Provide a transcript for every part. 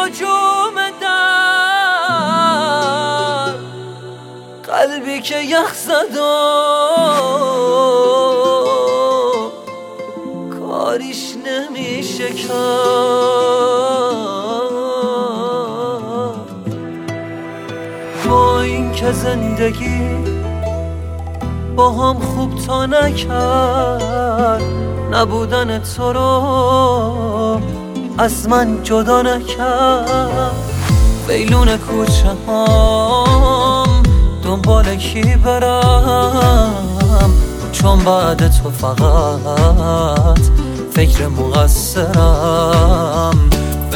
نجوم در قلبی که یخ زد و کاریش نمیشه کرد. با این که زندگی با هم خوب تا نکرد، نبودن تو رو از من جدا نکرد. ویلون کوچه هم دنبال کی برم، چون بعد تو فقط فکر مقصرم.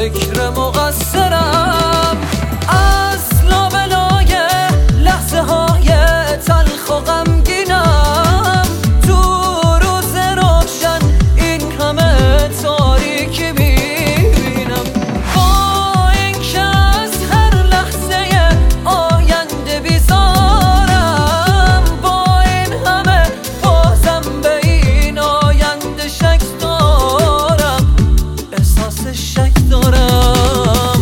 از لابلای لحظه های تلخ و غمگینم، تو روز روشن این همه تاریکی میبینم. با این که از هر لحظه آینده بیزارم، با این همه بازم به این آینده شک دارم، احساس شک دارم.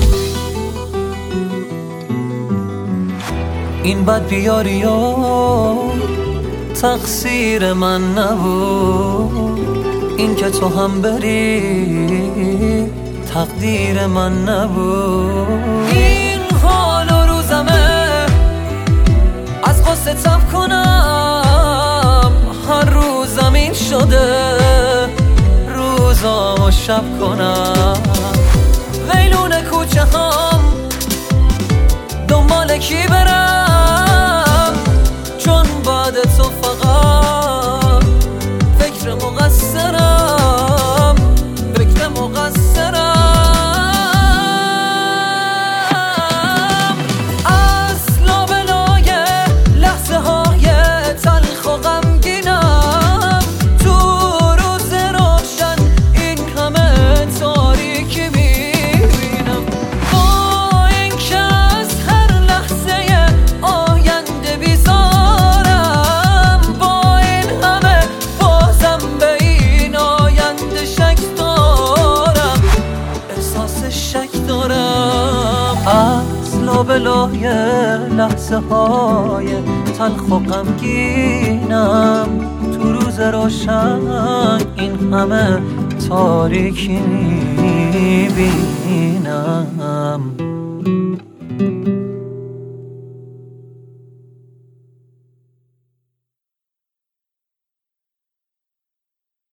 این بد بیاری و تقصیر من نبود، این که تو هم بری تقدیر من نبود. این حال و روزمه از قصه تب کنم، هر روزم این شده روزامو شب کنم. ویلون کوچه هم دنبال کی برم، چون بعد تو فقط فکر مقصرم. از لابلای لحظه های تلخ و غمگینم، تو روز روشن این همه تاریکی میبینم. با این که از هر لحظه آینده بیزارم، با این همه بازم به این آینده شک دارم، احساس شک دارم. از لابلای لحظه های تلخ و غمگینم، تو روز روشن این همه تاریکی میبینم.